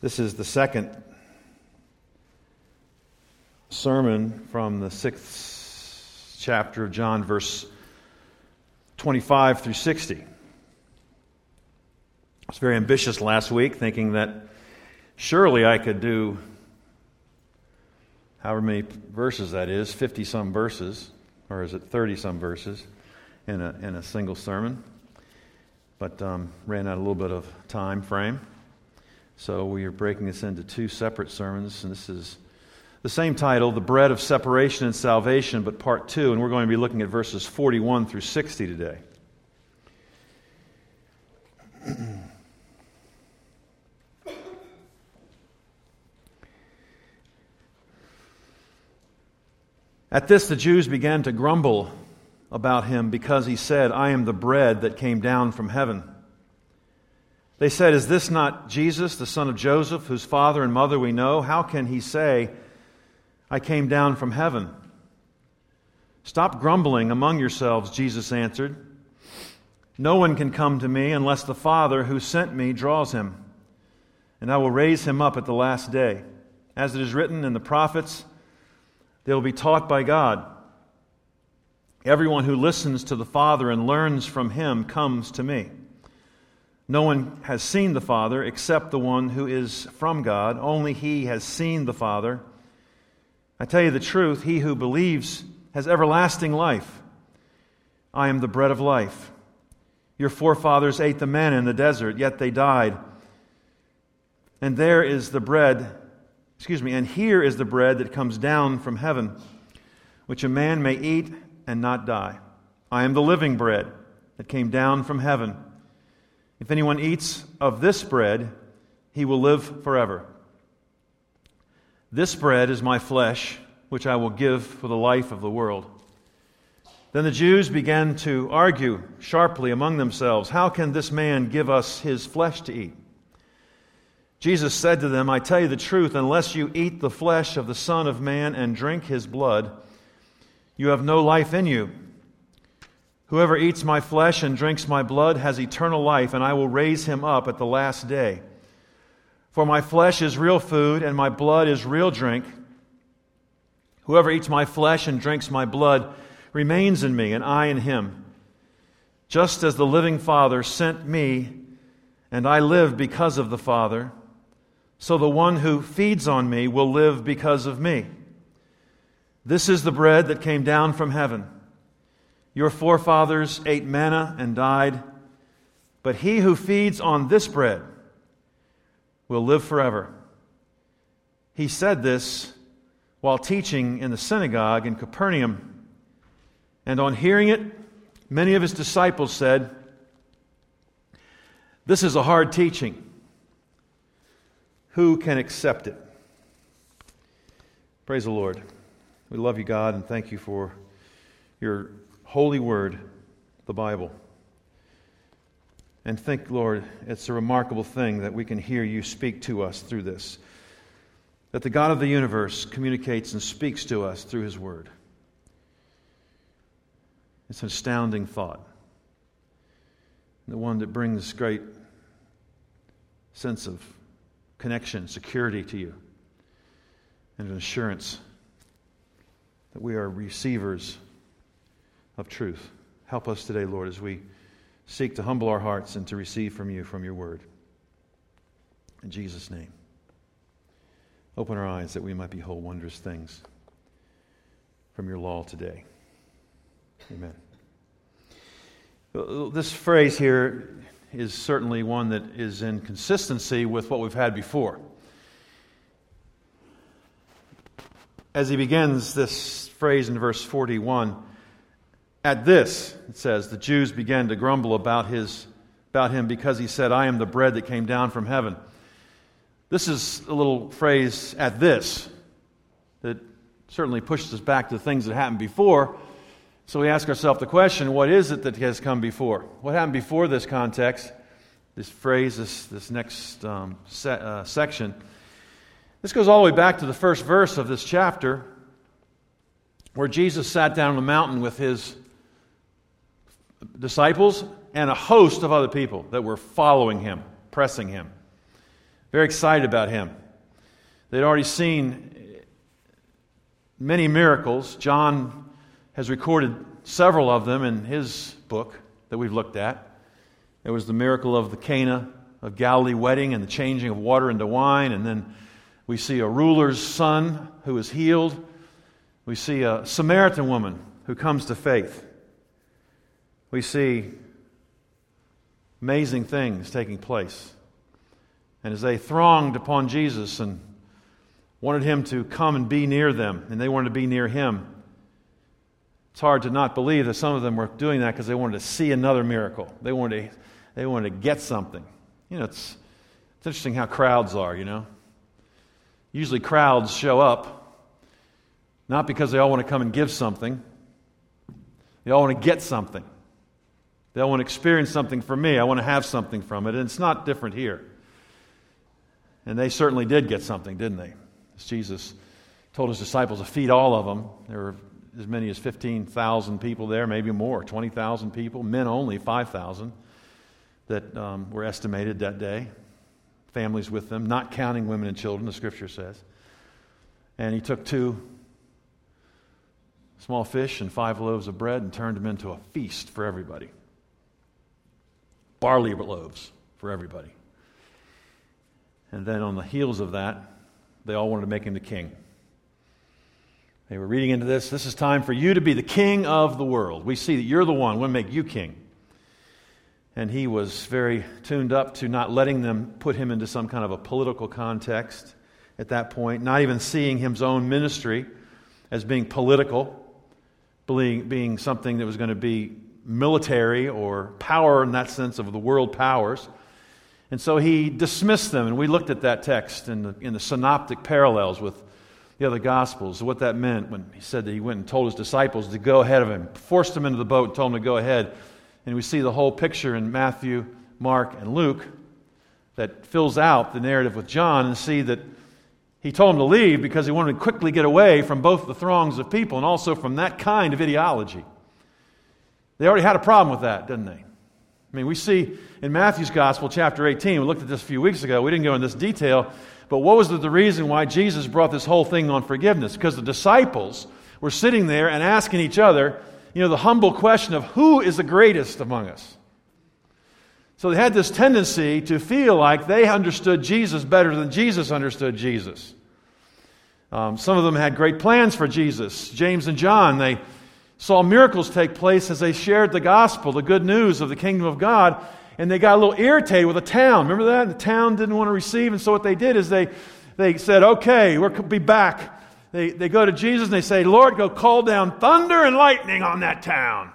This is the second sermon from the 6th chapter of John, verse 25 through 60. I was very ambitious last week, thinking that surely I could do however many verses that is, 50-some verses, or is it 30-some verses in a single sermon. But ran out a little bit of time frame. So we are breaking this into two separate sermons, and this is the same title, The Bread of Separation and Salvation, but part 2, and we're going to be looking at verses 41 through 60 today. At this the Jews began to grumble about him because he said, "I am the bread that came down from heaven." They said, "Is this not Jesus, the son of Joseph, whose father and mother we know? How can he say, 'I came down from heaven'?" "Stop grumbling among yourselves," Jesus answered. "No one can come to me unless the Father who sent me draws him, and I will raise him up at the last day. As it is written in the prophets, they will be taught by God. Everyone who listens to the Father and learns from him comes to me. No one has seen the Father except the one who is from God. Only he has seen the Father. I tell you the truth, he who believes has everlasting life. I am the bread of life. Your forefathers ate the manna in the desert, yet they died. And here is the bread that comes down from heaven, which a man may eat and not die. I am the living bread that came down from heaven. If anyone eats of this bread, he will live forever. This bread is my flesh, which I will give for the life of the world." Then the Jews began to argue sharply among themselves, "How can this man give us his flesh to eat?" Jesus said to them, "I tell you the truth, unless you eat the flesh of the Son of Man and drink his blood, you have no life in you. Whoever eats my flesh and drinks my blood has eternal life, and I will raise him up at the last day. For my flesh is real food, and my blood is real drink. Whoever eats my flesh and drinks my blood remains in me, and I in him. Just as the living Father sent me, and I live because of the Father, so the one who feeds on me will live because of me. This is the bread that came down from heaven. Your forefathers ate manna and died, but he who feeds on this bread will live forever." He said this while teaching in the synagogue in Capernaum. And on hearing it, many of his disciples said, "This is a hard teaching. Who can accept it?" Praise the Lord. We love you, God, and thank you for your holy word, the Bible. And think, Lord, it's a remarkable thing that we can hear you speak to us through this. That the God of the universe communicates and speaks to us through his word. It's an astounding thought. The one that brings great sense of connection, security to you, and an assurance that we are receivers of truth. Help us today, Lord, as we seek to humble our hearts and to receive from you, from your word. In Jesus' name. Open our eyes that we might behold wondrous things from your law today. Amen. This phrase here is certainly one that is in consistency with what we've had before. As he begins this phrase in verse 41, "At this," it says, "the Jews began to grumble about him because he said, 'I am the bread that came down from heaven.'" This is a little phrase, "at this," that certainly pushes us back to the things that happened before. So we ask ourselves the question, what is it that has come before? What happened before this context, this phrase, this next section? This goes all the way back to the first verse of this chapter, where Jesus sat down on the mountain with his disciples and a host of other people that were following him, pressing him. very excited about him. They'd already seen many miracles. John has recorded several of them in his book that we've looked at. There was the miracle of the Cana of Galilee wedding and the changing of water into wine, and then we see a ruler's son who is healed. We see a Samaritan woman who comes to faith. We see amazing things taking place. And as they thronged upon Jesus and wanted him to come and be near them, and they wanted to be near him, it's hard to not believe that some of them were doing that because they wanted to see another miracle. They wanted to get something. You know, it's interesting how crowds are, you know. Usually crowds show up not because they all want to come and give something. They all want to get something. They all want to experience something from me. I want to have something from it. And it's not different here. And they certainly did get something, didn't they? As Jesus told his disciples to feed all of them. There were as many as 15,000 people there, maybe more, 20,000 people. Men only, 5,000 that were estimated that day. Families with them, not counting women and children, the Scripture says. And he took 2 small fish and 5 loaves of bread and turned them into a feast for everybody. Barley loaves for everybody. And then on the heels of that, they all wanted to make him the king. They were reading into this. This is time for you to be the king of the world. We see that you're the one. We'll make you king. And he was very tuned up to not letting them put him into some kind of a political context at that point, not even seeing his own ministry as being political, being something that was going to be military or power in that sense of the world powers. And so he dismissed them, and we looked at that text in the synoptic parallels with the other Gospels, what that meant when he said that he went and told his disciples to go ahead of him, forced them into the boat and told them to go ahead. And we see the whole picture in Matthew, Mark, and Luke that fills out the narrative with John, and see that he told them to leave because he wanted to quickly get away from both the throngs of people and also from that kind of ideology. They already had a problem with that, didn't they? I mean, we see in Matthew's Gospel, chapter 18, we looked at this a few weeks ago, we didn't go into this detail, but what was the reason why Jesus brought this whole thing on forgiveness? Because the disciples were sitting there and asking each other, the humble question of who is the greatest among us? So they had this tendency to feel like they understood Jesus better than Jesus understood Jesus. Some of them had great plans for Jesus. James and John, they saw miracles take place as they shared the gospel, the good news of the kingdom of God, and they got a little irritated with the town. Remember that? The town didn't want to receive, and so what they did is they said, okay, we'll be back. They go to Jesus and they say, Lord, go call down thunder and lightning on that town.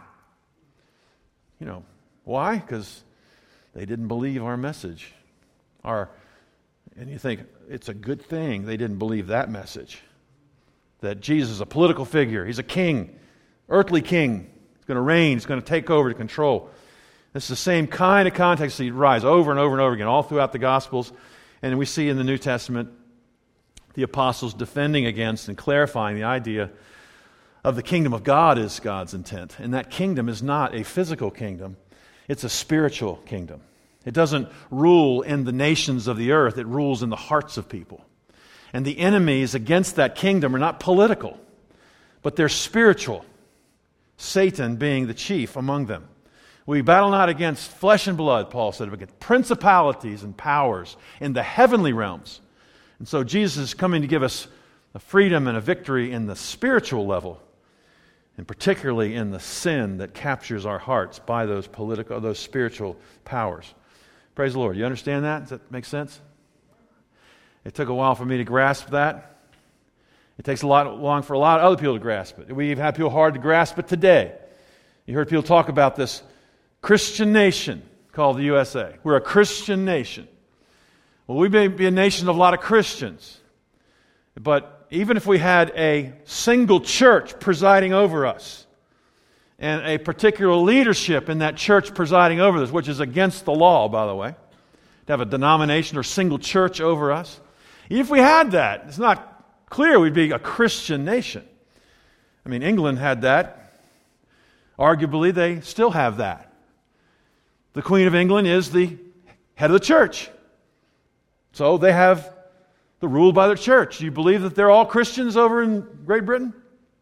Why? Because they didn't believe our message. And you think, it's a good thing they didn't believe that message. That Jesus is a political figure. He's a king, earthly king. He's going to reign. He's going to take over to control. This is the same kind of context that rise over and over and over again, all throughout the Gospels. And we see in the New Testament the apostles defending against and clarifying the idea of the kingdom of God is God's intent. And that kingdom is not a physical kingdom. It's a spiritual kingdom. It doesn't rule in the nations of the earth. It rules in the hearts of people. And the enemies against that kingdom are not political, but they're spiritual. Satan being the chief among them. We battle not against flesh and blood, Paul said, but against principalities and powers in the heavenly realms. And so Jesus is coming to give us a freedom and a victory in the spiritual level, and particularly in the sin that captures our hearts by those spiritual powers. Praise the Lord. You understand that? Does that make sense? It took a while for me to grasp that. It takes long for a lot of other people to grasp it. We've had people hard to grasp it today. You heard people talk about this Christian nation called the USA. We're a Christian nation. Well, we may be a nation of a lot of Christians, but even if we had a single church presiding over us and a particular leadership in that church presiding over us, which is against the law, by the way, to have a denomination or single church over us, even if we had that, it's not clear we'd be a Christian nation. I mean, England had that. Arguably, they still have that. The Queen of England is the head of the church. So they have the rule by their church. Do you believe that they're all Christians over in Great Britain?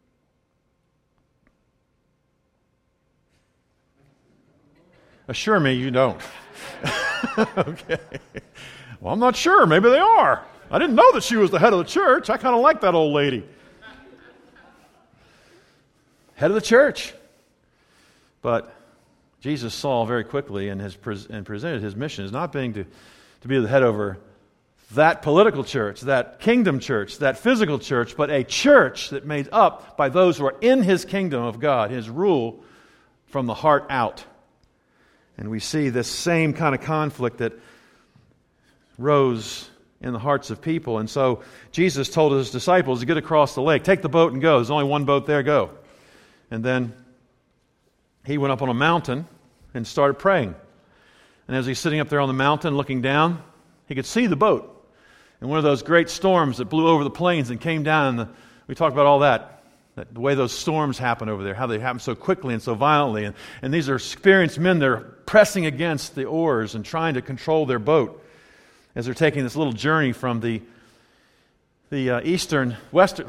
Assure me you don't. Okay. Well, I'm not sure. Maybe they are. I didn't know that she was the head of the church. I kind of like that old lady. Head of the church. But Jesus saw very quickly and presented his mission as not being to be the head over that political church, that kingdom church, that physical church, but a church that made up by those who are in his kingdom of God, his rule from the heart out. And we see this same kind of conflict that rose in the hearts of people. And so Jesus told his disciples to get across the lake. Take the boat and go. There's only one boat there, go. And then he went up on a mountain and started praying. And as he's sitting up there on the mountain looking down, he could see the boat. And one of those great storms that blew over the plains and came down, we talked about all that the way those storms happen over there, how they happen so quickly and so violently. And these are experienced men. They're pressing against the oars and trying to control their boat as they're taking this little journey from the eastern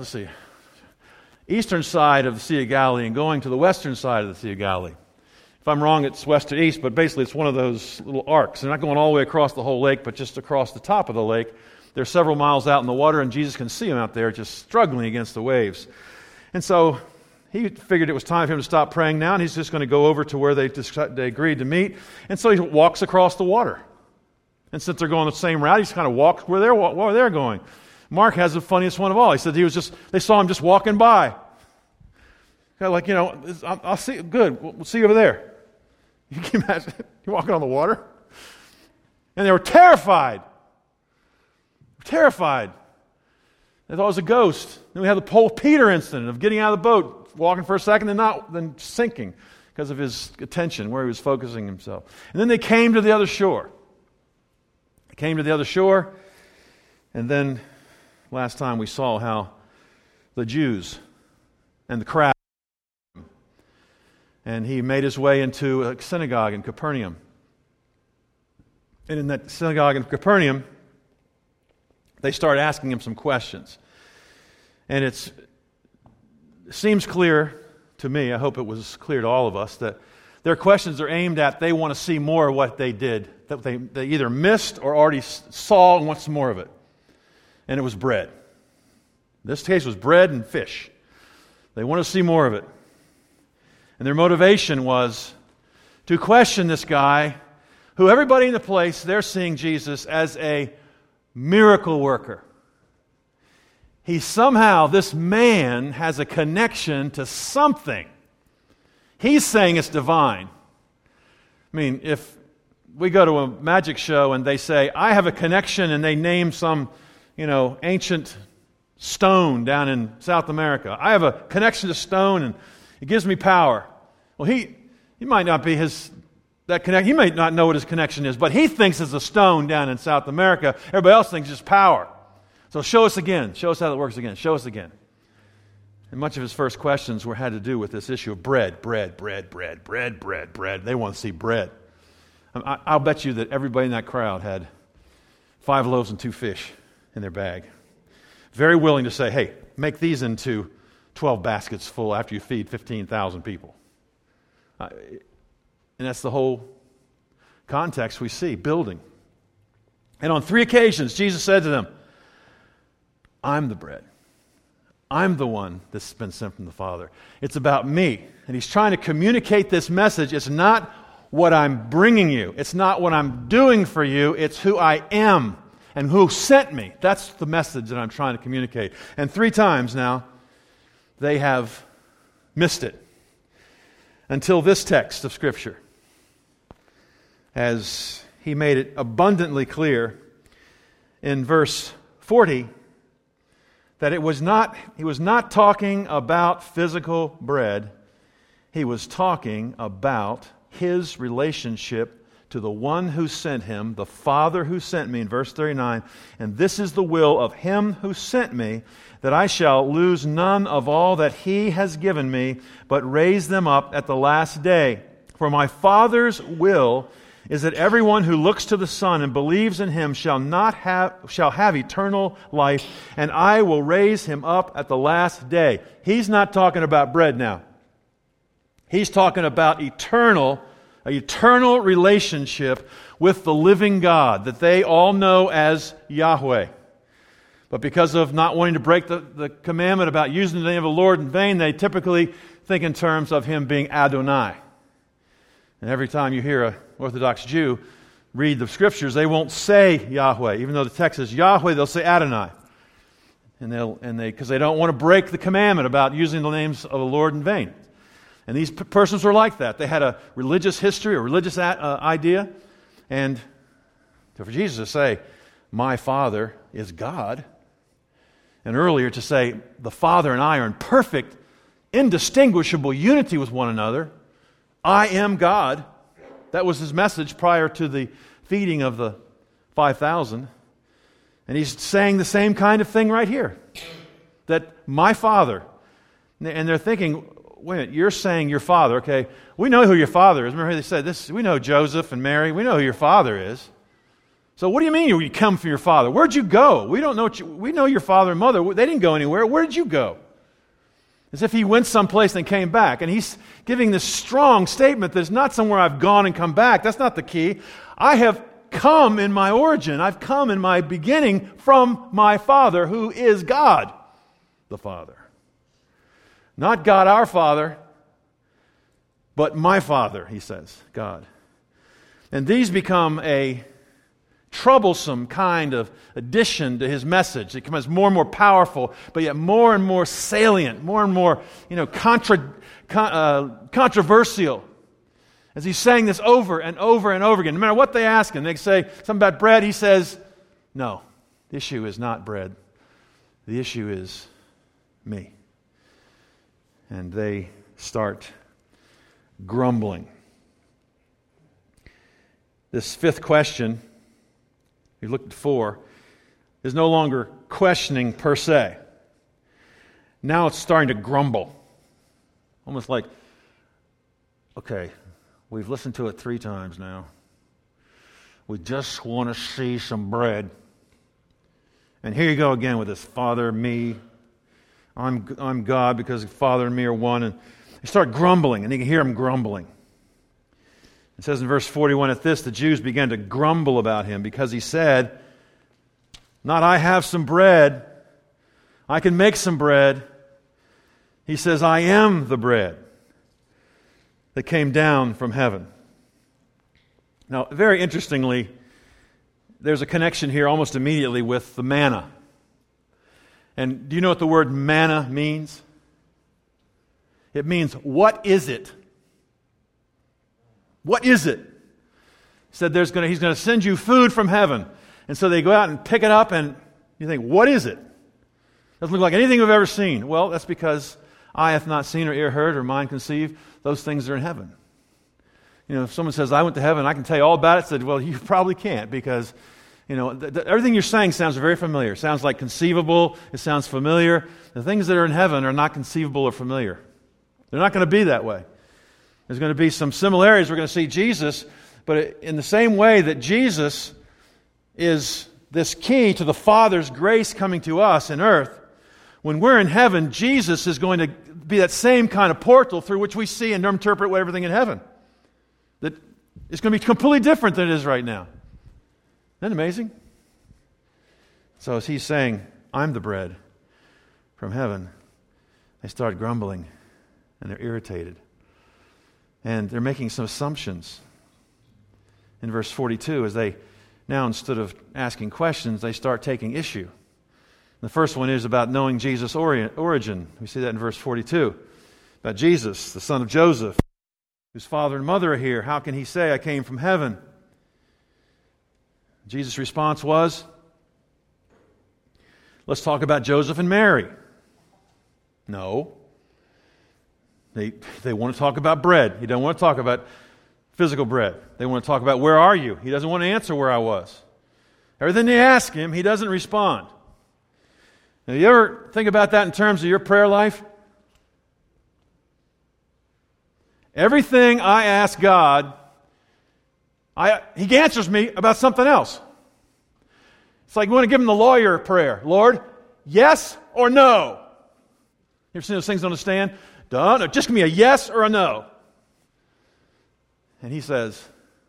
side of the Sea of Galilee and going to the western side of the Sea of Galilee. If I'm wrong, it's west to east, but basically it's one of those little arcs. They're not going all the way across the whole lake, but just across the top of the lake. They're several miles out in the water, and Jesus can see them out there just struggling against the waves. And so he figured it was time for him to stop praying now, and he's just going to go over to where they agreed to meet. And so he walks across the water. And since they're going the same route, he just kind of walks where they're going. Mark has the funniest one of all. He said they saw him just walking by. Kind of like, I'll see, good, we'll see you over there. You can imagine, you're walking on the water. And they were terrified. Terrified. They thought it was a ghost. Then we had the whole Peter incident of getting out of the boat, walking for a second, then sinking because of his attention, where he was focusing himself. And then they came to the other shore. And then last time we saw how the Jews and the crowd, and he made his way into a synagogue in Capernaum. And in that synagogue in Capernaum, they start asking him some questions. And it seems clear to me, I hope it was clear to all of us, that their questions are aimed at, they want to see more of what they did, that they either missed or already saw and want some more of it. And it was bread. In this case, it was bread and fish. They want to see more of it. And their motivation was to question this guy who everybody in the place, they're seeing Jesus as a miracle worker. This man has a connection to something. He's saying it's divine. I mean, if we go to a magic show and they say, I have a connection, and they name some, ancient stone down in South America. I have a connection to stone and it gives me power. Well, he might not be he might not know what his connection is, but he thinks it's a stone down in South America. Everybody else thinks it's power. So show us again. Show us how that works again. Show us again. And much of his first questions had to do with this issue of bread. They want to see bread. I'll bet you that everybody in that crowd had 5 loaves and 2 fish in their bag. Very willing to say, hey, make these into 12 baskets full after you feed 15,000 people. And that's the whole context we see, building. And on 3 occasions, Jesus said to them, I'm the bread. I'm the one that's been sent from the Father. It's about me. And he's trying to communicate this message. It's not what I'm bringing you. It's not what I'm doing for you. It's who I am and who sent me. That's the message that I'm trying to communicate. And 3 times now, they have missed it. Until this text of Scripture, as he made it abundantly clear in verse 40, that he was not talking about physical bread. He was talking about his relationship to the one who sent him, the Father who sent me, in verse 39. And this is the will of him who sent me, that I shall lose none of all that he has given me, but raise them up at the last day. For my Father's will is that everyone who looks to the Son and believes in Him shall have eternal life, and I will raise him up at the last day. He's not talking about bread now. He's talking about eternal relationship with the living God that they all know as Yahweh. But because of not wanting to break the commandment about using the name of the Lord in vain, they typically think in terms of Him being Adonai. And every time you hear an Orthodox Jew read the Scriptures, they won't say Yahweh. Even though the text is Yahweh, they'll say Adonai. Because they don't want to break the commandment about using the names of the Lord in vain. And these persons were like that. They had a religious history, a religious idea. And for Jesus to say, my Father is God, and earlier to say, the Father and I are in perfect, indistinguishable unity with one another. I am God. That was His message prior to the feeding of the 5,000. And He's saying the same kind of thing right here. That my Father. And they're thinking, wait a minute, you're saying your father, okay? We know who your father is. Remember they said this, we know Joseph and Mary. We know who your father is. So what do you mean you come from your father? Where'd you go? We don't know. We know your father and mother. They didn't go anywhere. Where did you go? As if He went someplace and came back. And He's giving this strong statement that it's not somewhere I've gone and come back. That's not the key. I have come in my origin. I've come in my beginning from my Father, who is God the Father. Not God our Father, but my Father, He says, God. And these become a troublesome kind of addition to His message. It becomes more and more powerful, but yet more and more salient, more and more, controversial. As He's saying this over and over and over again. No matter what they ask Him, they say something about bread. He says, no, the issue is not bread. The issue is me. And they start grumbling. This fifth question, we looked at 4, is no longer questioning per se. Now it's starting to grumble. Almost like, okay, we've listened to it 3 times now. We just want to see some bread. And here you go again with this Father, me. I'm God because Father and me are one. And they start grumbling, and you can hear them grumbling. It says in verse 41, at this the Jews began to grumble about Him because He said, not I have some bread, I can make some bread. He says, I am the bread that came down from heaven. Now, very interestingly, there's a connection here almost immediately with the manna. And do you know what the word manna means? It means, what is it? What is it? He said He's going to send you food from heaven. And so they go out and pick it up, and you think, what is it? Doesn't look like anything we've ever seen. Well, that's because eye hath not seen or ear heard or mind conceived. Those things are in heaven. If someone says, I went to heaven, I can tell you all about it, I said, well, you probably can't because everything you're saying sounds very familiar. It sounds like conceivable. It sounds familiar. The things that are in heaven are not conceivable or familiar. They're not going to be that way. There's going to be some similarities. We're going to see Jesus, but in the same way that Jesus is this key to the Father's grace coming to us in earth, when we're in heaven, Jesus is going to be that same kind of portal through which we see and interpret everything in heaven. That it's going to be completely different than it is right now. Isn't that amazing? So as He's saying, I'm the bread from heaven, they start grumbling and they're irritated. And they're making some assumptions. In verse 42, as they now, instead of asking questions, they start taking issue. The first one is about knowing Jesus' origin. We see that in verse 42. About Jesus, the son of Joseph, whose father and mother are here. How can He say, I came from heaven? Jesus' response was, let's talk about Joseph and Mary. No. They want to talk about bread. He doesn't want to talk about physical bread. They want to talk about where are you? He doesn't want to answer where I was. Everything they ask Him, He doesn't respond. Now, you ever think about that in terms of your prayer life? Everything I ask God, He answers me about something else. It's like we want to give him the lawyer prayer. Lord, yes or no? You ever seen those things on the stand? Done. Or just give me a yes or a no. And he says,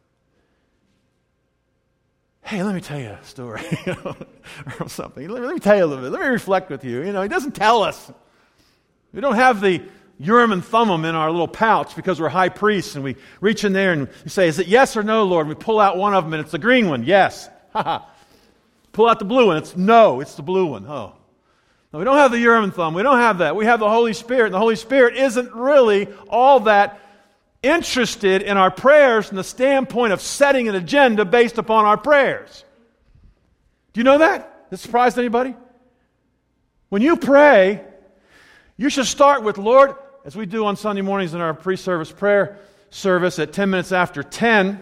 hey, let me tell you a story. Or something. Let me tell you a little bit. Let me reflect with you. He doesn't tell us. We don't have the Urim and Thummim in our little pouch because we're high priests and we reach in there and we say, is it yes or no, Lord? And we pull out one of them and it's the green one. Yes. Pull out the blue one. It's no. It's the blue one. Oh. No, we don't have the Urim and Thummim. We don't have that. We have the Holy Spirit. And the Holy Spirit isn't really all that interested in our prayers from the standpoint of setting an agenda based upon our prayers. Do you know that? Does it surprise anybody? When you pray, you should start with, Lord, as we do on Sunday mornings in our pre-service prayer service at 10 minutes after 10,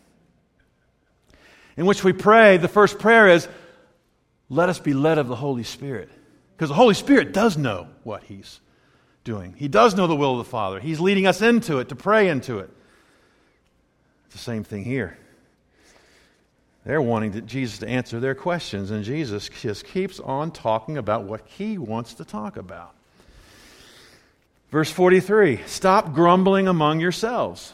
in which we pray, the first prayer is, let us be led of the Holy Spirit. Because the Holy Spirit does know what He's doing. He does know the will of the Father. He's leading us into it, to pray into it. It's the same thing here. They're wanting Jesus to answer their questions, and Jesus just keeps on talking about what He wants to talk about. Verse 43, stop grumbling among yourselves.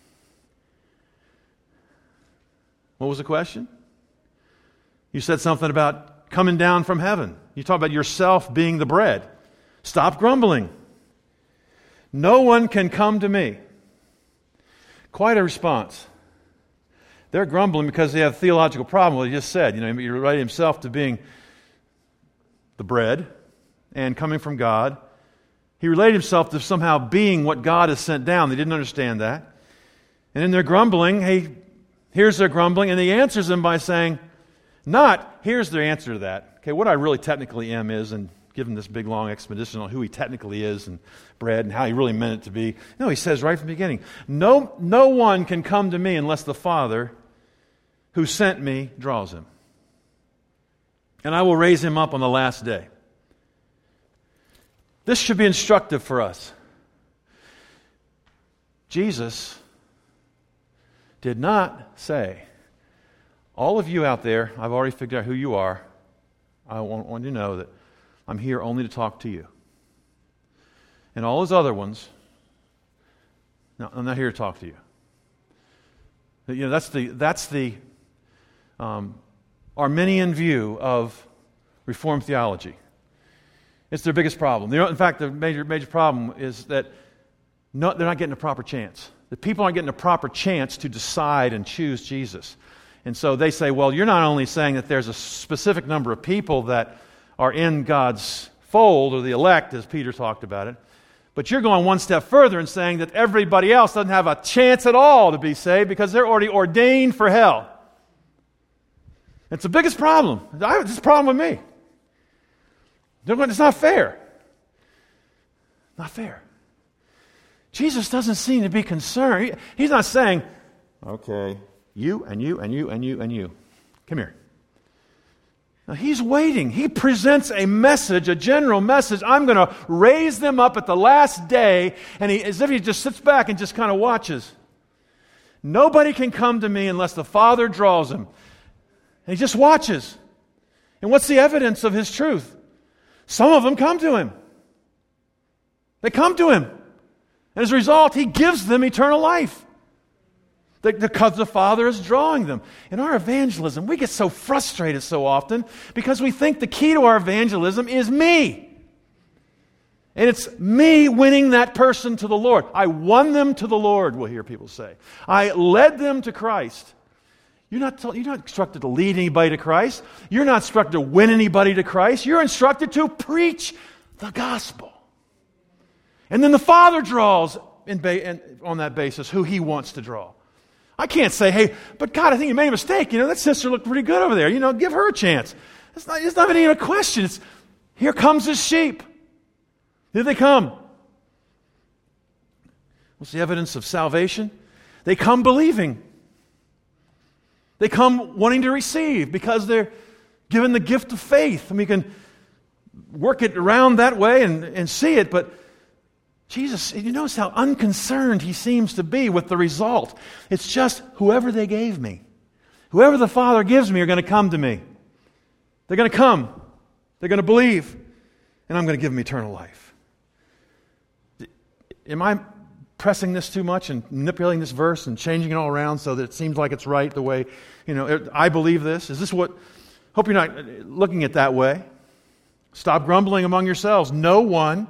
What was the question? You said something about coming down from heaven. You talk about yourself being the bread. Stop grumbling. No one can come to me. Quite a response. They're grumbling because they have a theological problem. Well, he just said, he related himself to being the bread and coming from God. He related himself to somehow being what God has sent down. They didn't understand that. And in their grumbling, here's their grumbling, and he answers them by saying, here's their answer to that. Okay, what I really technically am is, and give him this big long expedition on who he technically is and bread and how he really meant it to be. No, he says right from the beginning, no one can come to me unless the Father who sent me draws him. And I will raise him up on the last day. This should be instructive for us. Jesus did not say, all of you out there, I've already figured out who you are. I want you to know that I'm here only to talk to you. And all those other ones, no, I'm not here to talk to you. That's the Arminian view of Reformed theology. It's their biggest problem. In fact, the major problem is that they're not getting a proper chance. The people aren't getting a proper chance to decide and choose Jesus. And so they say, well, you're not only saying that there's a specific number of people that are in God's fold, or the elect, as Peter talked about it, but you're going one step further and saying that everybody else doesn't have a chance at all to be saved because they're already ordained for hell. It's the biggest problem. It's a problem with me. It's not fair. Not fair. Jesus doesn't seem to be concerned. He's not saying, okay, you and you and you and you and you. Come here. Now, he's waiting. He presents a message, a general message. I'm going to raise them up at the last day. And as if he just sits back and just kind of watches. Nobody can come to me unless the Father draws him. And he just watches. And what's the evidence of his truth? Some of them come to him. They come to him. And as a result, he gives them eternal life. Because the Father is drawing them. In our evangelism, we get so frustrated so often because we think the key to our evangelism is me. And it's me winning that person to the Lord. I won them to the Lord, we'll hear people say. I led them to Christ. You're not instructed to lead anybody to Christ. You're not instructed to win anybody to Christ. You're instructed to preach the gospel. And then the Father draws on that basis who He wants to draw. I can't say, hey, but God, I think you made a mistake. That sister looked pretty good over there. Give her a chance. It's not even a question. It's, here comes His sheep. Here they come. What's the evidence of salvation? They come believing. They come wanting to receive because they're given the gift of faith. And we can work it around that way and see it, but Jesus, you notice how unconcerned he seems to be with the result. It's just whoever they gave me. Whoever the Father gives me are going to come to me. They're going to come. They're going to believe. And I'm going to give them eternal life. Am I pressing this too much and manipulating this verse and changing it all around so that it seems like it's right the way, I believe this? Is this what... Hope you're not looking at it that way. Stop grumbling among yourselves. No one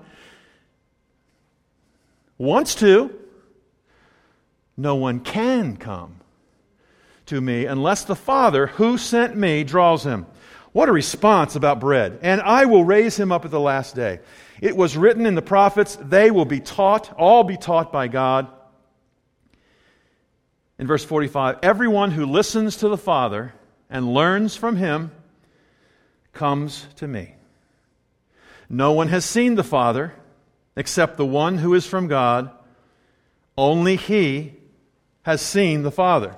wants to. No one can come to me unless the Father who sent me draws him. What a response about bread. And I will raise him up at the last day. It was written in the prophets, they will be taught, all be taught by God. In verse 45, everyone who listens to the Father and learns from him comes to me. No one has seen the Father except the one who is from God. Only he has seen the Father.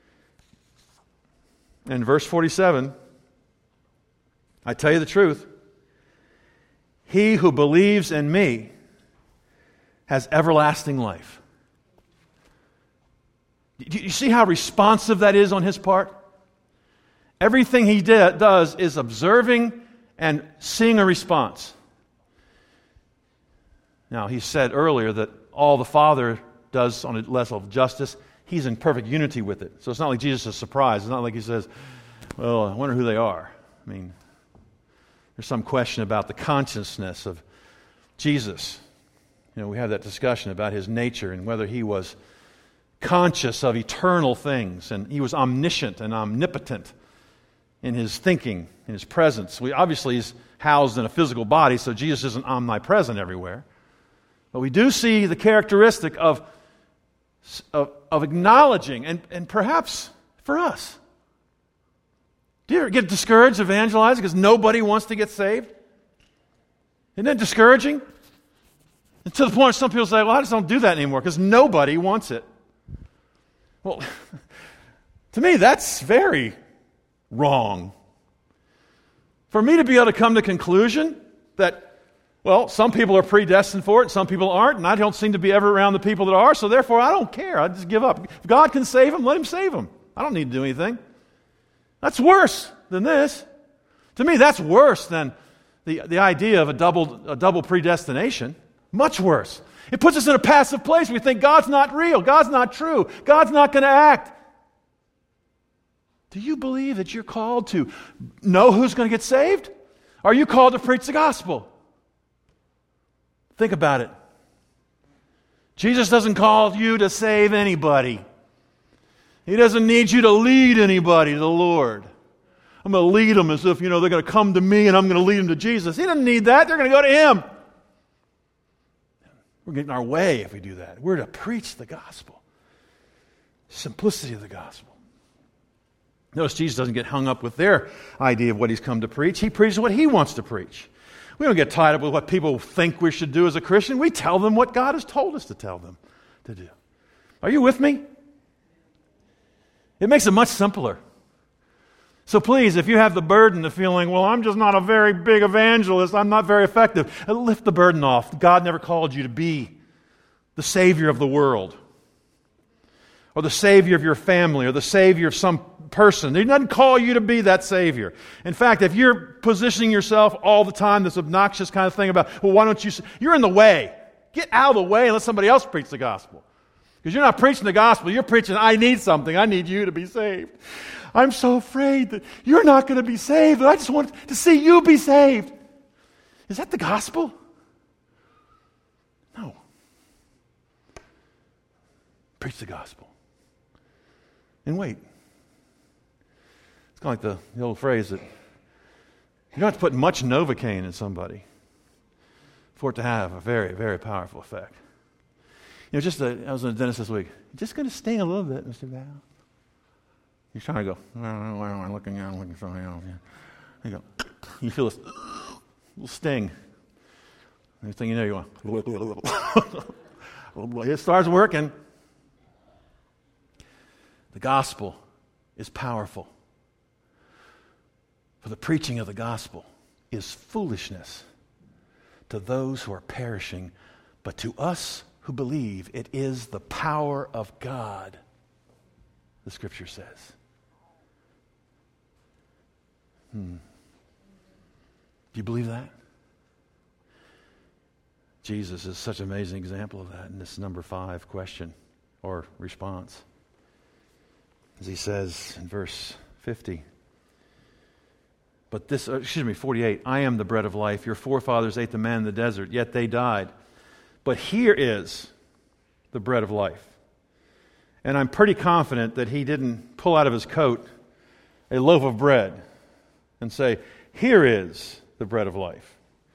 In verse 47, I tell you the truth, he who believes in me has everlasting life. Do you see how responsive that is on his part? Everything he does is observing and seeing a response. Now, he said earlier that all the Father does on a level of justice, he's in perfect unity with it. So it's not like Jesus is surprised. It's not like he says, well, I wonder who they are. I mean, there's some question about the consciousness of Jesus. We have that discussion about his nature and whether he was conscious of eternal things, and he was omniscient and omnipotent in his thinking, in his presence. Obviously, he's housed in a physical body, so Jesus isn't omnipresent everywhere. But we do see the characteristic of acknowledging, and perhaps for us. Do you ever get discouraged evangelizing because nobody wants to get saved? Isn't that discouraging? And to the point where some people say, well, I just don't do that anymore because nobody wants it. Well, to me, that's very wrong. For me to be able to come to the conclusion that, well, some people are predestined for it, some people aren't, and I don't seem to be ever around the people that are, so therefore I don't care. I just give up. If God can save them, let him save them. I don't need to do anything. That's worse than this. To me, that's worse than the idea of a double predestination. Much worse. It puts us in a passive place. We think God's not real. God's not true. God's not going to act. Do you believe that you're called to know who's going to get saved? Are you called to preach the gospel? Think about it. Jesus doesn't call you to save anybody. He doesn't need you to lead anybody to the Lord. I'm going to lead them as if, they're going to come to me and I'm going to lead them to Jesus. He doesn't need that. They're going to go to him. We're getting our way if we do that. We're to preach the gospel. Simplicity of the gospel. Notice Jesus doesn't get hung up with their idea of what he's come to preach. He preaches what he wants to preach. We don't get tied up with what people think we should do as a Christian. We tell them what God has told us to tell them to do. Are you with me? It makes it much simpler. So please, if you have the burden of feeling, well, I'm just not a very big evangelist, I'm not very effective, lift the burden off. God never called you to be the Savior of the world, or the Savior of your family, or the Savior of some person. He doesn't call you to be that Savior. In fact, if you're positioning yourself all the time, this obnoxious kind of thing about, well, why don't you, you're in the way. Get out of the way and let somebody else preach the gospel. Because you're not preaching the gospel, you're preaching, I need something, I need you to be saved. I'm so afraid that you're not going to be saved, and I just want to see you be saved. Is that the gospel? No. Preach the gospel. And wait. It's kind of like the old phrase that you don't have to put much Novocaine in somebody for it to have a very, very powerful effect. I was in a dentist this week. Just going to sting a little bit, Mr. Val. You're trying to go, I'm looking something else. You go, you feel this little sting. Next thing you know, you go, it starts working. The gospel is powerful. For the preaching of the gospel is foolishness to those who are perishing, But to us who believe, it is the power of God, the Scripture says. Do you believe that? Jesus is such an amazing example of that in this number 5 question or response. As he says in verse 50, 48, I am the bread of life. Your forefathers ate the manna in the desert, yet they died. But here is the bread of life. And I'm pretty confident that he didn't pull out of his coat a loaf of bread and say, here is the bread of life.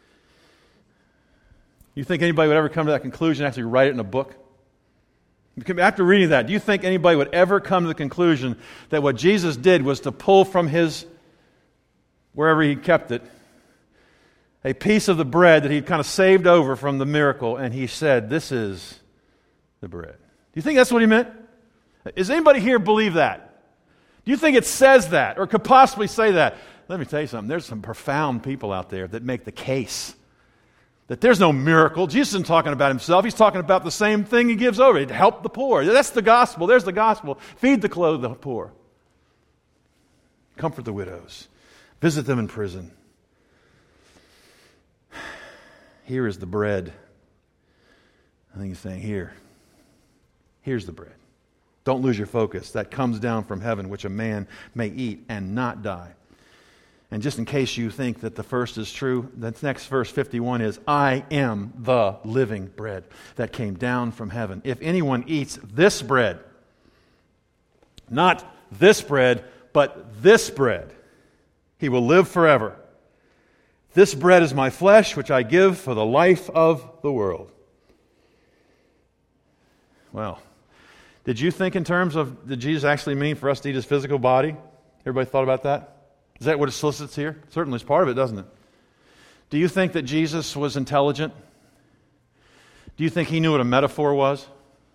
You think anybody would ever come to that conclusion and actually write it in a book? After reading that, do you think anybody would ever come to the conclusion that what Jesus did was to pull from his, wherever he kept it, a piece of the bread that he'd kind of saved over from the miracle, and he said, this is the bread? Do you think that's what he meant? Does anybody here believe that? Do you think it says that or could possibly say that? Let me tell you something. There's some profound people out there that make the case that there's no miracle. Jesus isn't talking about himself. He's talking about the same thing he gives over. To help the poor. That's the gospel. There's the gospel. Feed the clothe the poor. Comfort the widows. Visit them in prison. Here is the bread. I think he's saying here's the bread. Don't lose your focus. That comes down from heaven, which a man may eat and not die. And just in case you think that the first is true, the next verse 51 is, I am the living bread that came down from heaven. If anyone eats this bread, not this bread, but this bread, he will live forever. This bread is my flesh, which I give for the life of the world. Well, did you think in terms of, did Jesus actually mean for us to eat his physical body? Everybody thought about that? Is that what it solicits here? Certainly it's part of it, doesn't it? Do you think that Jesus was intelligent? Do you think he knew what a metaphor was?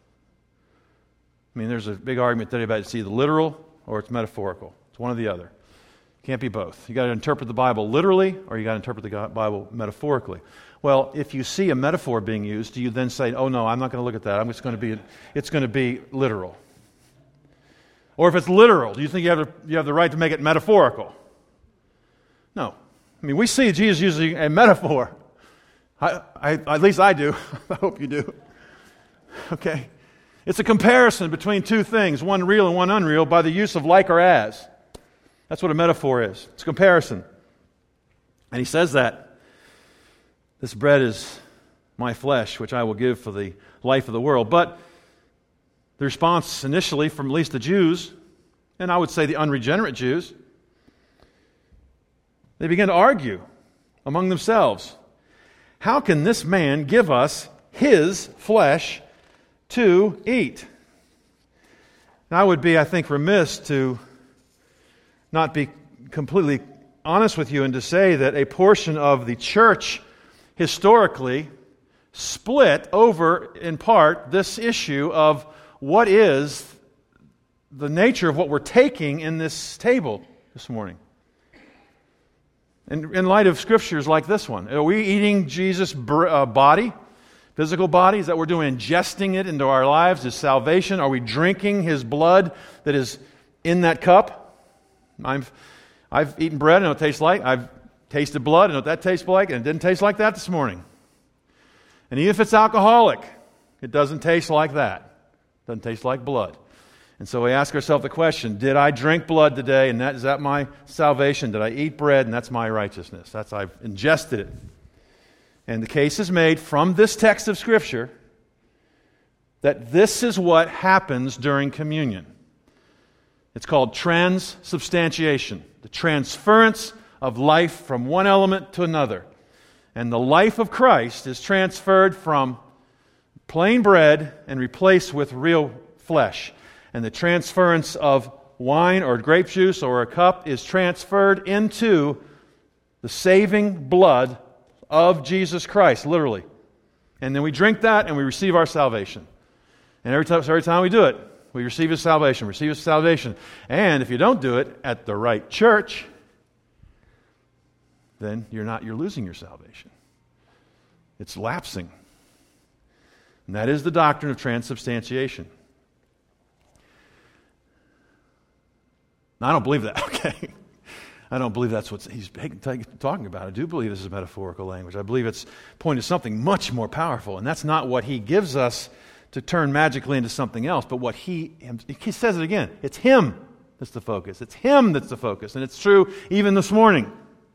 I mean, there's a big argument today about it's either literal or it's metaphorical. It's one or the other. Can't be both. You got to interpret the Bible literally or you got to interpret the Bible metaphorically. Well, if you see a metaphor being used, do you then say, oh no, I'm not going to look at that. It's going to be literal. Or if it's literal, do you think you have the right to make it metaphorical? No. I mean, we see Jesus using a metaphor. At least I do. I hope you do. Okay? It's a comparison between two things, one real and one unreal, by the use of like or as. That's what a metaphor is. It's a comparison. And he says that. This bread is my flesh, which I will give for the life of the world. But the response initially from at least the Jews, and I would say the unregenerate Jews, they began to argue among themselves. How can this man give us his flesh to eat? And I would be, I think, remiss to not be completely honest with you and to say that a portion of the church historically split over, in part, this issue of what is the nature of what we're taking in this table this morning. In light of scriptures like this one, are we eating Jesus' body, physical body? Is that what we're doing, ingesting it into our lives, his salvation? Are we drinking his blood that is in that cup? I've eaten bread, I know what it tastes like. I've tasted blood, I know what that tastes like, and it didn't taste like that this morning. And even if it's alcoholic, it doesn't taste like that. It doesn't taste like blood. And so we ask ourselves the question, did I drink blood today, and is that my salvation? Did I eat bread, and that's my righteousness? I've ingested it. And the case is made from this text of Scripture that this is what happens during communion. It's called transubstantiation, the transference of life from one element to another. And the life of Christ is transferred from plain bread and replaced with real flesh. And the transference of wine or grape juice or a cup is transferred into the saving blood of Jesus Christ, literally. And then we drink that and we receive our salvation. And every time we do it, we receive his salvation, And if you don't do it at the right church, then you're losing your salvation. It's lapsing. And that is the doctrine of transubstantiation. Now, I don't believe that, okay? I don't believe that's what he's talking about. I do believe this is metaphorical language. I believe it's pointing to something much more powerful, and that's not what he gives us to turn magically into something else, but what he says it again. It's him that's the focus. It's him that's the focus, and it's true even this morning.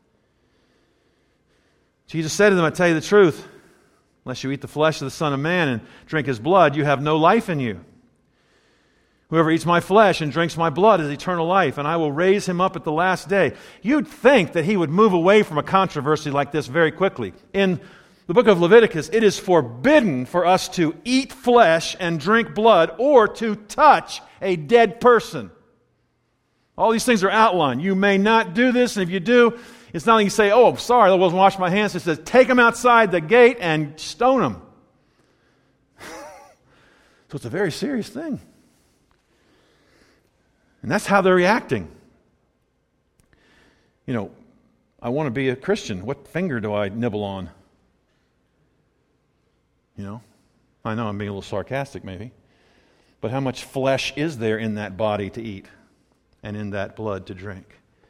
Jesus said to them, I tell you the truth, unless you eat the flesh of the Son of Man and drink his blood, you have no life in you. Whoever eats my flesh and drinks my blood has eternal life, and I will raise him up at the last day. You'd think that he would move away from a controversy like this very quickly. In the book of Leviticus, it is forbidden for us to eat flesh and drink blood or to touch a dead person. All these things are outlined. You may not do this, and if you do, it's not like you say, oh, I'm sorry, I wasn't washing my hands. It says, take them outside the gate and stone them. So it's a very serious thing. And that's how they're reacting. You know, I want to be a Christian. What finger do I nibble on? You know, I know I'm being a little sarcastic maybe. But how much flesh is there in that body to eat and in that blood to drink?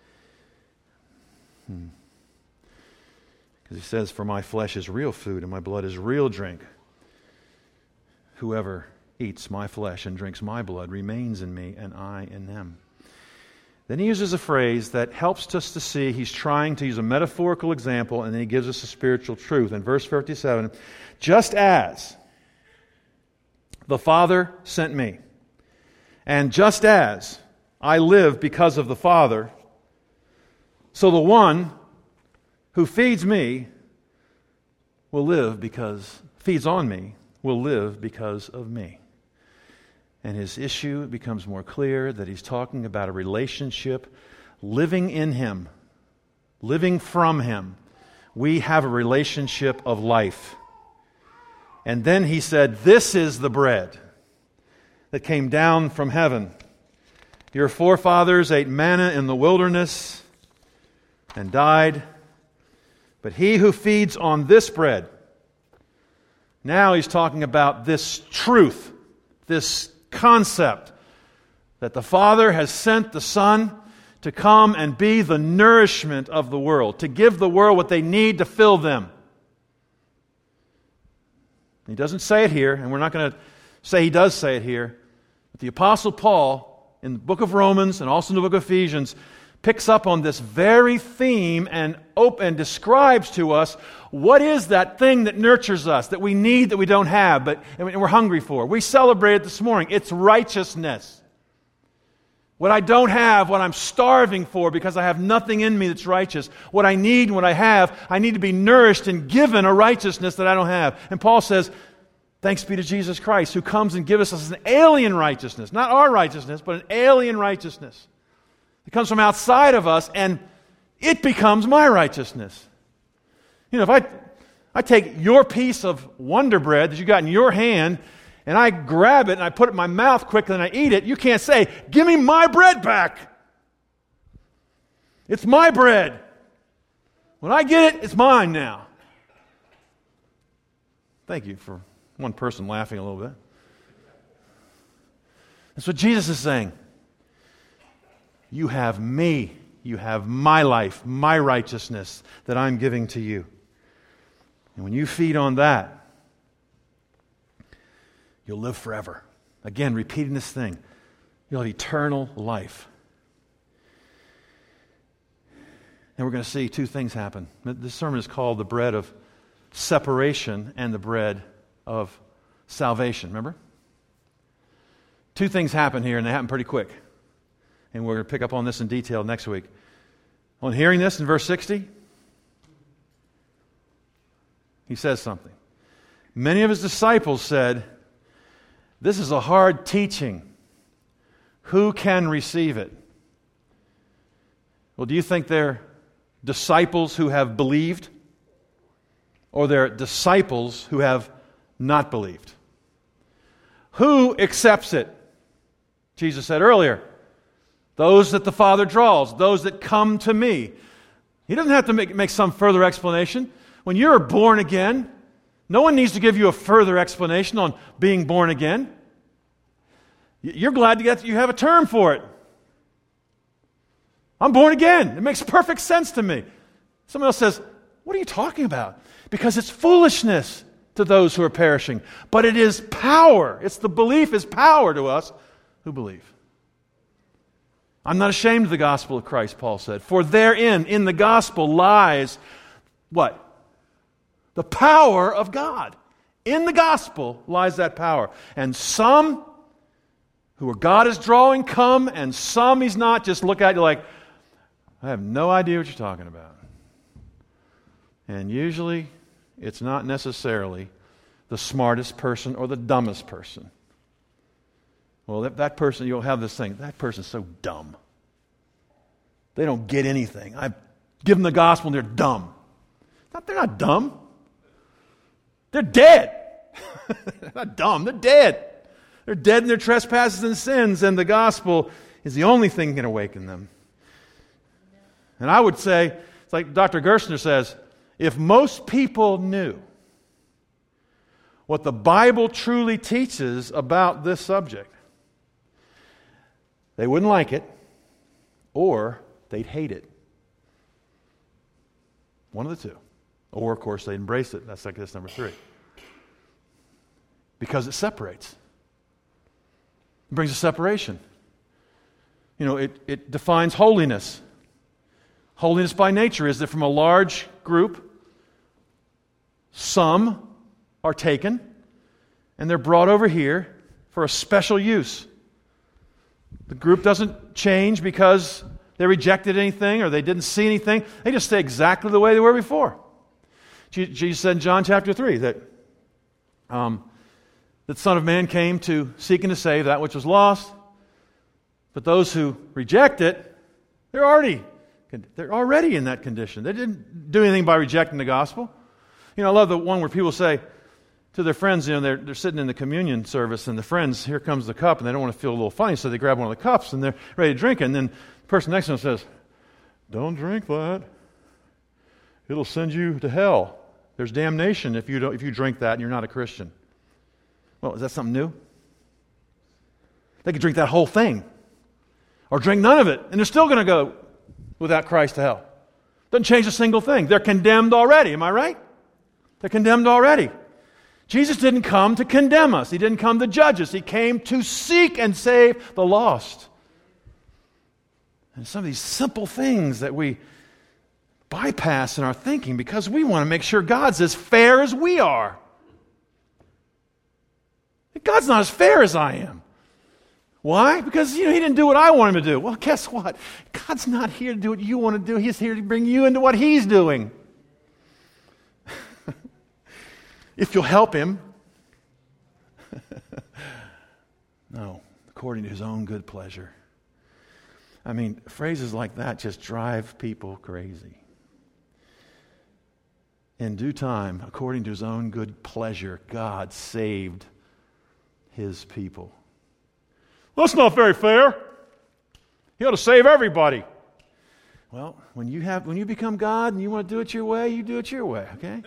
Because he says, for my flesh is real food and my blood is real drink. Whoever eats my flesh and drinks my blood remains in me and I in them. Then he uses a phrase that helps us to see he's trying to use a metaphorical example, and then he gives us a spiritual truth. In verse 57, just as the Father sent me, and just as I live because of the Father, so the one who feeds me will live feeds on me will live because of me. And his issue becomes more clear that he's talking about a relationship living in him, living from him. We have a relationship of life. And then he said, this is the bread that came down from heaven. Your forefathers ate manna in the wilderness and died. But he who feeds on this bread, now he's talking about this truth, this concept that the Father has sent the Son to come and be the nourishment of the world, to give the world what they need to fill them. He doesn't say it here, and we're not going to say he does say it here, but the Apostle Paul, in the book of Romans and also in the book of Ephesians, picks up on this very theme and describes to us what is that thing that nurtures us, that we need, that we don't have, and we're hungry for. We celebrated this morning. It's righteousness. What I don't have, what I'm starving for because I have nothing in me that's righteous. What I need and what I have, I need to be nourished and given a righteousness that I don't have. And Paul says, thanks be to Jesus Christ, who comes and gives us an alien righteousness. Not our righteousness, but an alien righteousness. It comes from outside of us, and it becomes my righteousness. You know, if I take your piece of Wonder Bread that you got in your hand, and I grab it and I put it in my mouth quickly and I eat it, you can't say, give me my bread back. It's my bread. When I get it, it's mine now. Thank you for one person laughing a little bit. That's what Jesus is saying. You have me. You have my life, my righteousness that I'm giving to you. And when you feed on that, you'll live forever. Again, repeating this thing. You'll have eternal life. And we're going to see two things happen. This sermon is called the bread of separation and the bread of salvation. Remember? Two things happen here, and they happen pretty quick. And we're going to pick up on this in detail next week. On hearing this in verse 60, he says something. Many of his disciples said, this is a hard teaching. Who can receive it? Well, do you think they're disciples who have believed? Or they're disciples who have not believed? Who accepts it? Jesus said earlier, those that the Father draws, those that come to me. He doesn't have to make some further explanation. When you're born again, No one needs to give you a further explanation on being born again. You're glad to get you have a term for it. I'm born again. It makes perfect sense to me. Someone else says, what are you talking about? Because it's foolishness to those who are perishing. But it is power. It's the belief is power to us who believe. I'm not ashamed of the gospel of Christ, Paul said. For therein, in the gospel, lies what? The power of God. In the gospel lies that power. And some who God is drawing come, and some He's not. Just look at you like, I have no idea what you're talking about. And usually, it's not necessarily the smartest person or the dumbest person. Well, that person, you'll have this thing, that person's so dumb. They don't get anything. I give them the gospel and they're dumb. They're not dumb. They're dead. They're not dumb, they're dead. They're dead in their trespasses and sins, and the gospel is the only thing that can awaken them. And I would say, it's like Dr. Gerstner says, if most people knew what the Bible truly teaches about this subject, they wouldn't like it, or they'd hate it. One of the two. Or, of course, they'd embrace it. That's number 3. Because it separates. It brings a separation. It defines holiness. Holiness by nature is that from a large group, some are taken and they're brought over here for a special use. The group doesn't change because they rejected anything or they didn't see anything. They just stay exactly the way they were before. Jesus said in John chapter 3 that the Son of Man came to seek and to save that which was lost. But those who reject it, they're already in that condition. They didn't do anything by rejecting the gospel. I love the one where people say to their friends, they're sitting in the communion service, and the friends, here comes the cup, and they don't want to feel a little funny, so they grab one of the cups, and they're ready to drink it, and then the person next to them says, don't drink that. It'll send you to hell. There's damnation if you drink that and you're not a Christian. Well, is that something new? They could drink that whole thing, or drink none of it, and they're still going to go without Christ to hell. Doesn't change a single thing. They're condemned already, am I right? They're condemned already. Jesus didn't come to condemn us. He didn't come to judge us. He came to seek and save the lost. And some of these simple things that we bypass in our thinking because we want to make sure God's as fair as we are. God's not as fair as I am. Why? Because, He didn't do what I want Him to do. Well, guess what? God's not here to do what you want to do. He's here to bring you into what He's doing. If you'll help Him. No, according to His own good pleasure. Phrases like that just drive people crazy. In due time, according to His own good pleasure, God saved His people. Well, that's not very fair. He ought to save everybody. Well, when you become God and you want to do it your way, you do it your way, okay?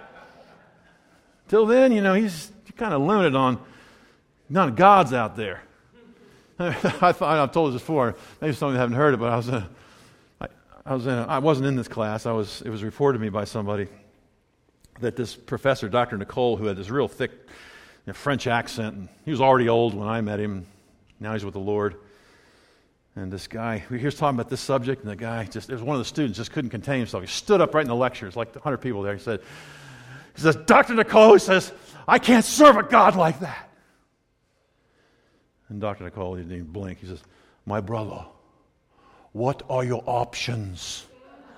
Till then, He's kind of limited on none of God's out there. I've told this before. Maybe some of you haven't heard it, but I wasn't in this class. It was reported to me by somebody that this professor, Dr. Nicole, who had this real thick French accent, and he was already old when I met him. Now he's with the Lord. And this guy, he was talking about this subject, and the guy it was one of the students, just couldn't contain himself. He stood up right in the lecture. It's like 100 people there. He says, Dr. Nicole, he says, I can't serve a God like that. And Dr. Nicole, he didn't even blink. He says, my brother, what are your options?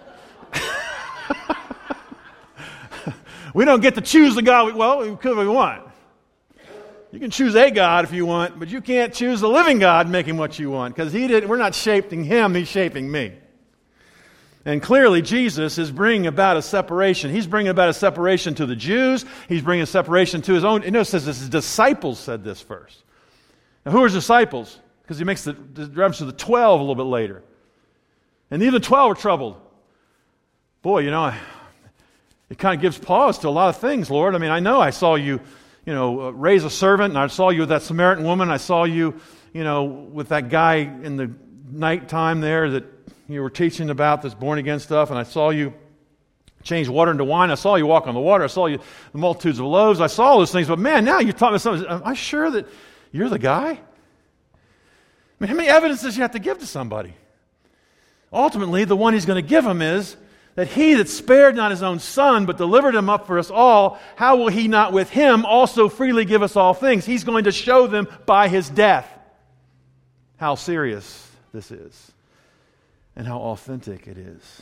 We don't get to choose the God we could if we want. You can choose a God if you want, but you can't choose the living God and make Him what you want, because we're not shaping Him, He's shaping me. And clearly Jesus is bringing about a separation. He's bringing about a separation to the Jews. He's bringing a separation to His own. It says His disciples said this first. Now, who are His disciples? Because He makes the reference to the 12 a little bit later. And even the 12 are troubled. Boy, It kind of gives pause to a lot of things, Lord. I mean, I know I saw you, raise a servant, and I saw you with that Samaritan woman. I saw you, with that guy in the nighttime there that you were teaching about, this born-again stuff, and I saw you change water into wine. I saw you walk on the water. I saw you the multitudes of loaves. I saw all those things, but man, now you're talking about something. Am I sure that you're the guy? I mean, how many evidences you have to give to somebody? Ultimately, the one he's going to give him is that he that spared not his own son, but delivered him up for us all, how will he not with him also freely give us all things? He's going to show them by his death how serious this is and how authentic it is.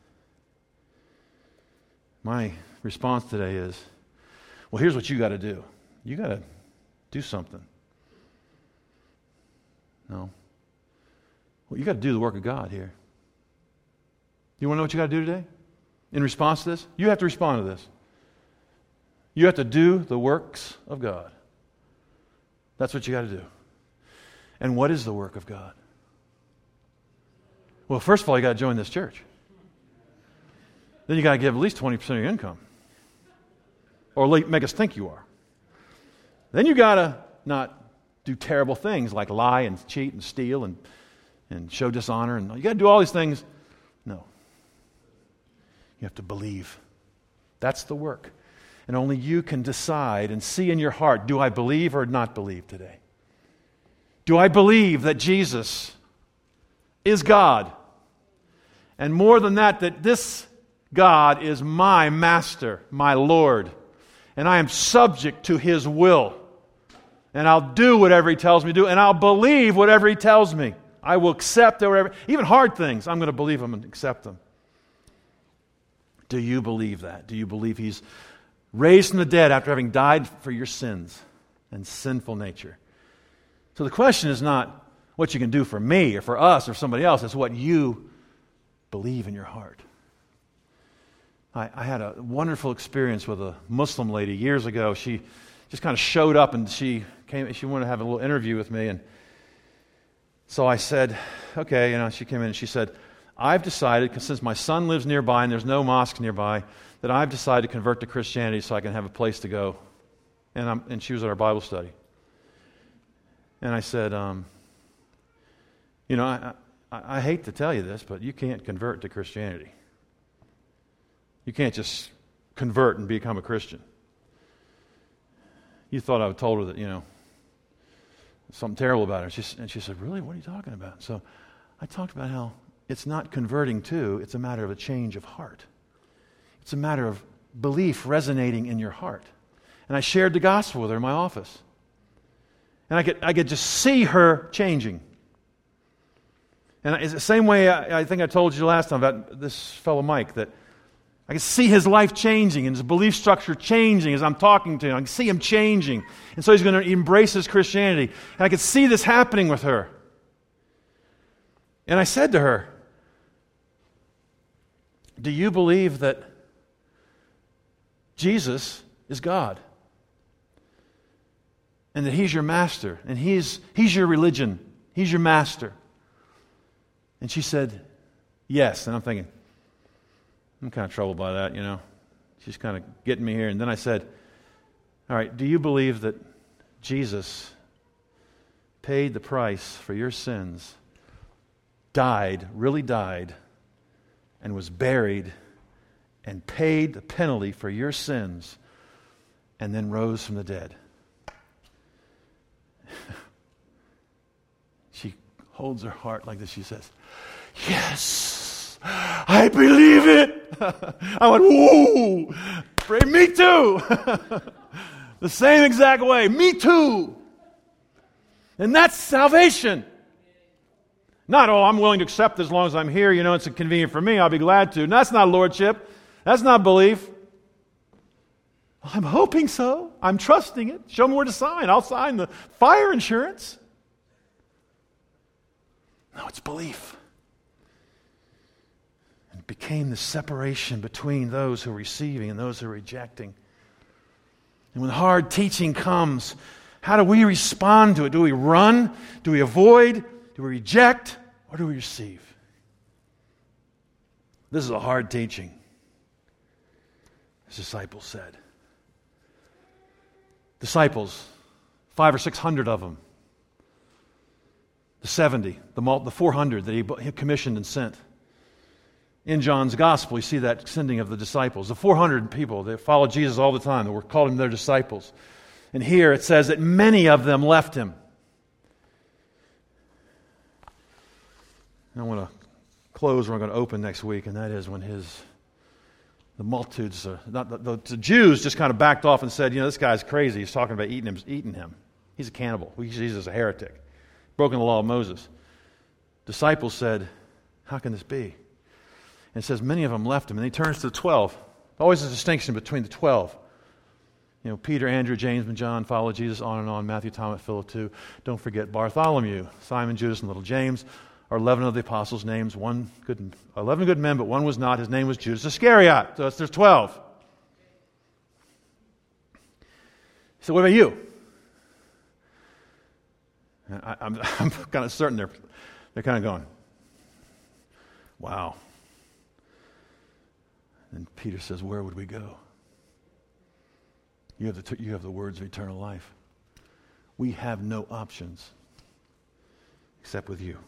My response today is, well, here's what you got to do. You got to do something. No. Well, you got to do the work of God here. You want to know what you got to do today? In response to this? You have to respond to this. You have to do the works of God. That's what you got to do. And what is the work of God? Well, first of all, you got to join this church. Then you got to give at least 20% of your income. Or make us think you are. Then you got to not do terrible things like lie and cheat and steal and show dishonor. And you got to do all these things. No. You have to believe. That's the work. And only you can decide and see in your heart, do I believe or not believe today? Do I believe that Jesus is God? And more than that this God is my master, my Lord, and I am subject to His will. And I'll do whatever He tells me to do, and I'll believe whatever He tells me. I will accept whatever, even hard things, I'm going to believe them and accept them. Do you believe that? Do you believe He's raised from the dead after having died for your sins and sinful nature? So the question is not what you can do for me or for us or somebody else, it's what you believe in your heart. I had a wonderful experience with a Muslim lady years ago. She just kind of showed up and she wanted to have a little interview with me. And so I said, okay, she came in and she said, I've decided, since my son lives nearby and there's no mosque nearby, that I've decided to convert to Christianity so I can have a place to go. And she was at our Bible study. And I said, I hate to tell you this, but you can't convert to Christianity. You can't just convert and become a Christian. You thought I would told her that, something terrible about her. And she said, really? What are you talking about? So I talked about how it's not converting to, it's a matter of a change of heart. It's a matter of belief resonating in your heart. And I shared the gospel with her in my office. And I could just see her changing. And it's the same way I think I told you last time about this fellow Mike, that I can see his life changing and his belief structure changing as I'm talking to him. I can see him changing. And so he's going to embrace his Christianity. And I could see this happening with her. And I said to her, do you believe that Jesus is God? And that He's your master? And He's your religion? He's your master? And she said, yes. And I'm thinking, I'm kind of troubled by that, She's kind of getting me here. And then I said, all right, do you believe that Jesus paid the price for your sins, really died, and was buried, and paid the penalty for your sins, and then rose from the dead? She holds her heart like this. She says, yes, I believe it. I went, whoa, pray, me too. The same exact way, me too. And that's salvation. Not, I'm willing to accept as long as I'm here. It's convenient for me. I'll be glad to. And that's not lordship. That's not belief. I'm hoping so. I'm trusting it. Show me where to sign. I'll sign the fire insurance. No, it's belief. It became the separation between those who are receiving and those who are rejecting. And when hard teaching comes, how do we respond to it? Do we run? Do we avoid? Do we reject? Or do we receive? This is a hard teaching. His disciples said. Disciples, 500 or 600 of them. The 70, the 400 that he commissioned and sent. In John's gospel, you see that sending of the disciples. The 400 people that followed Jesus all the time, that were called him their disciples. And here it says that many of them left him. I want to close where I'm going to open next week, and that is when the multitudes, the Jews just kind of backed off and said, this guy's crazy. He's talking about eating him. He's a cannibal. He's a heretic. Broken the law of Moses. Disciples said, how can this be? And it says many of them left him, and he turns to the 12. Always a distinction between the 12. Peter, Andrew, James, and John followed Jesus on and on. Matthew, Thomas, Philip too. Don't forget Bartholomew, Simon, Judas, and little James. Are 11 of the apostles' names. 11 good men, but one was not. His name was Judas Iscariot. So there's 12. So what about you? I'm kind of certain they're kind of going, wow. And Peter says, where would we go? You have the words of eternal life. We have no options except with you.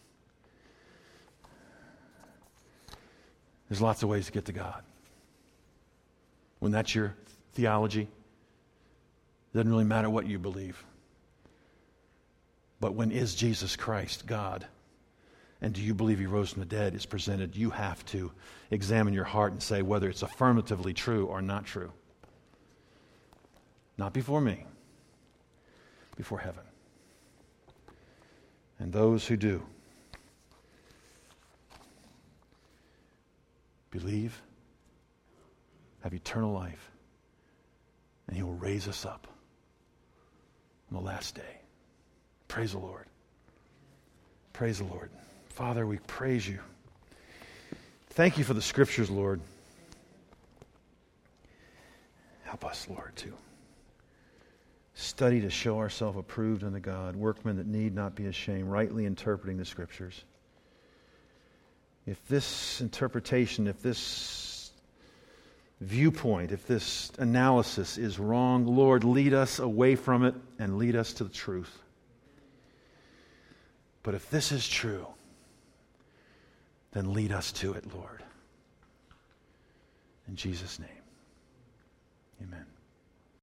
There's lots of ways to get to God. When that's your theology, it doesn't really matter what you believe. But when is Jesus Christ God? And do you believe he rose from the dead is presented, you have to examine your heart and say whether it's affirmatively true or not true. Not before me, before heaven. And those who do believe, have eternal life, and he will raise us up on the last day. Praise the Lord. Praise the Lord. Father, we praise you. Thank you for the Scriptures, Lord. Help us, Lord, to study to show ourselves approved unto God, workmen that need not be ashamed, rightly interpreting the Scriptures. If this interpretation, if this viewpoint, if this analysis is wrong, Lord, lead us away from it and lead us to the truth. But if this is true, then lead us to it, Lord. In Jesus' name, amen.